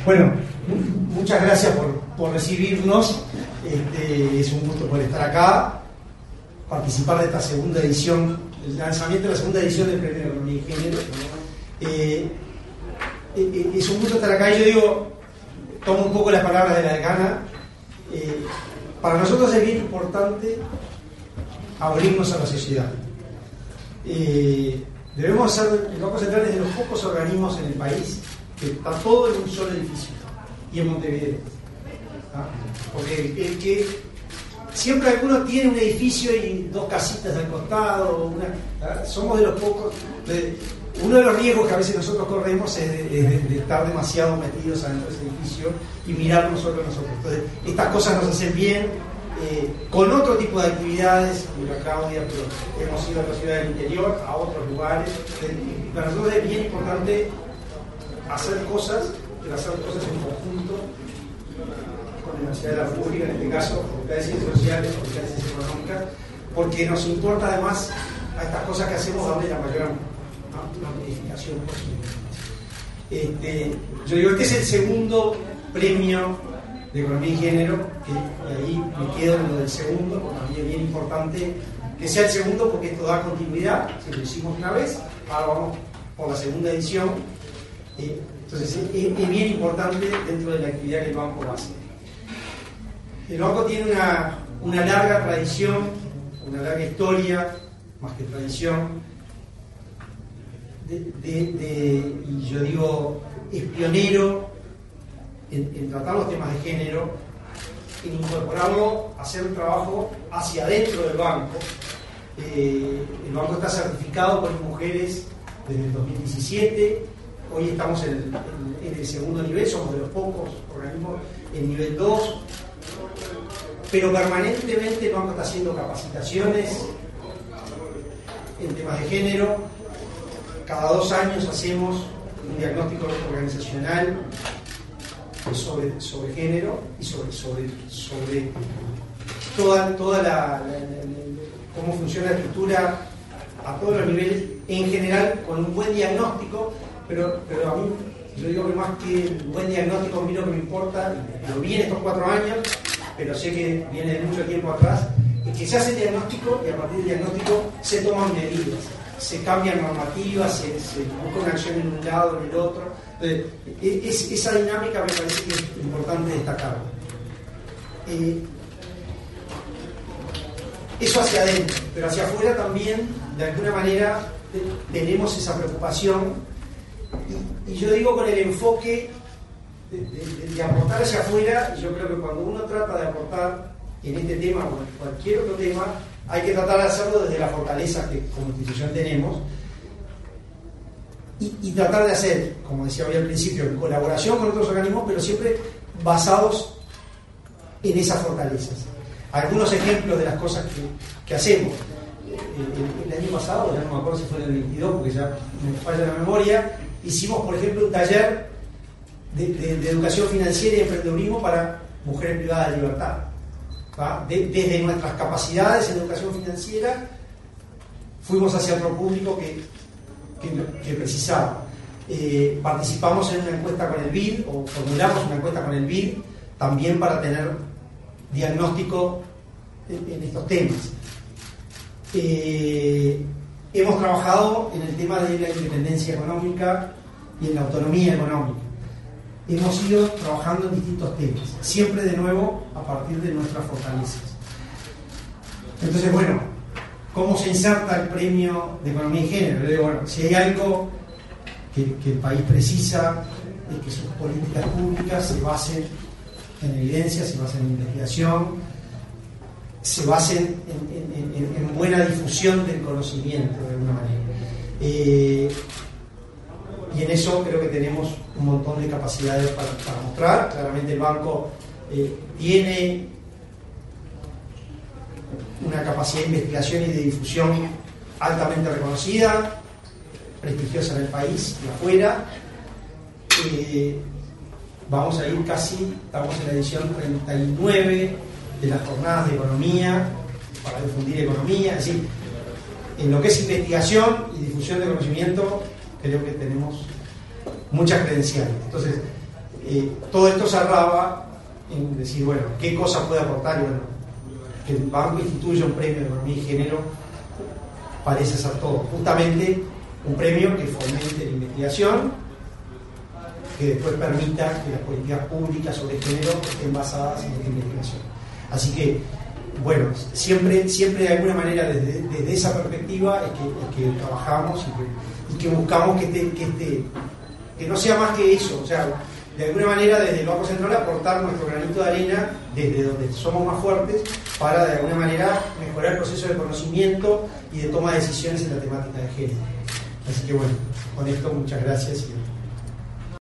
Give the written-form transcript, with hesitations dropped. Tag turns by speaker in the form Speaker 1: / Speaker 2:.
Speaker 1: Bueno, muchas gracias por recibirnos. Es un gusto poder estar acá, participar de esta segunda edición, el lanzamiento de la segunda edición del Premio de Economía y Género. Es un gusto estar acá y yo digo, tomo un poco las palabras de la decana. Para nosotros es bien importante abrirnos a la sociedad. Debemos ser, el Banco Central es de los pocos organismos en el país que está todo en un solo edificio y en Montevideo. Porque el que siempre alguno tiene un edificio y dos casitas al costado, somos de los pocos. Uno de los riesgos que a veces nosotros corremos es de estar demasiado metidos adentro de ese edificio y mirar nosotros. Entonces, estas cosas nos hacen bien con otro tipo de actividades. Mira, Claudia, pero hemos ido a la ciudad del interior, a otros lugares. Para nosotros es bien importante hacer cosas, pero hacer cosas en conjunto con la Universidad de la República, en este caso, Facultad de Ciencias Sociales, Facultad de Ciencias Económicas, porque nos importa además a estas cosas que hacemos darle la mayor amplificación posible. Yo digo, este es el segundo premio de Economía y Género, y ahí me quedo en lo del segundo, porque a mí es bien importante que sea el segundo, porque esto da continuidad. Si lo hicimos una vez, ahora vamos por la segunda edición. Entonces es bien importante dentro de la actividad que el banco va a hacer. El banco tiene una larga tradición, una larga historia, más que tradición, y yo digo, es pionero en tratar los temas de género, en incorporarlo, hacer un trabajo hacia adentro del banco. El banco está certificado por mujeres desde el 2017. Hoy estamos en el segundo nivel, somos de los pocos organismos en nivel 2, pero permanentemente el banco está haciendo capacitaciones en temas de género. Cada 2 años hacemos un diagnóstico organizacional sobre género y sobre toda cómo funciona la estructura a todos los niveles, en general con un buen diagnóstico. Pero a mí, yo digo que más que un buen diagnóstico, a mí lo que me importa, lo vi en estos 4 años, pero sé que viene de mucho tiempo atrás, es que se hace el diagnóstico y a partir del diagnóstico se toman medidas, se cambian normativas, se busca una acción en un lado, en el otro. Entonces, esa dinámica me parece que es importante destacarla. Eso hacia adentro, pero hacia afuera también, de alguna manera, tenemos esa preocupación. Y yo digo con el enfoque de aportar hacia afuera. Yo creo que cuando uno trata de aportar en este tema o en cualquier otro tema, hay que tratar de hacerlo desde la fortaleza que como institución tenemos y tratar de hacer, como decía hoy al principio, en colaboración con otros organismos, pero siempre basados en esas fortalezas. Algunos ejemplos de las cosas que hacemos. El año pasado, ya no me acuerdo si fue en el 22, porque ya me falla la memoria, hicimos, por ejemplo, un taller de educación financiera y emprendedurismo para mujeres privadas de libertad. Desde nuestras capacidades en educación financiera, fuimos hacia otro público que precisaba. Participamos en una encuesta con el BID, o formulamos una encuesta con el BID, también para tener diagnóstico en estos temas. Hemos trabajado en el tema de la independencia económica y en la autonomía económica. Hemos ido trabajando en distintos temas, siempre de nuevo a partir de nuestras fortalezas. Entonces, bueno, ¿cómo se inserta el premio de Economía y Género? Yo digo, bueno, si hay algo que el país precisa, es que sus políticas públicas se basen en evidencia, se basen en investigación, se basen en buena difusión del conocimiento de alguna manera. Y en eso creo que tenemos un montón de capacidades para mostrar. Claramente el banco tiene una capacidad de investigación y de difusión altamente reconocida, prestigiosa en el país y afuera. Vamos a ir estamos en la edición 39 de las jornadas de economía, para difundir economía. Es decir, en lo que es investigación y difusión de conocimiento, creo que tenemos muchas credenciales. Entonces, todo esto cerraba en decir, bueno, ¿qué cosas puede aportar? Y bueno, que el banco instituya un premio de economía y género parece ser todo. Justamente un premio que fomente la investigación, que después permita que las políticas públicas sobre género estén basadas en esta investigación. Así que, bueno, siempre de alguna manera desde esa perspectiva es que trabajamos y que buscamos que no sea más que eso, o sea, de alguna manera desde el Banco Central aportar nuestro granito de arena desde donde somos más fuertes para de alguna manera mejorar el proceso de conocimiento y de toma de decisiones en la temática de género. Así que bueno, con esto muchas gracias.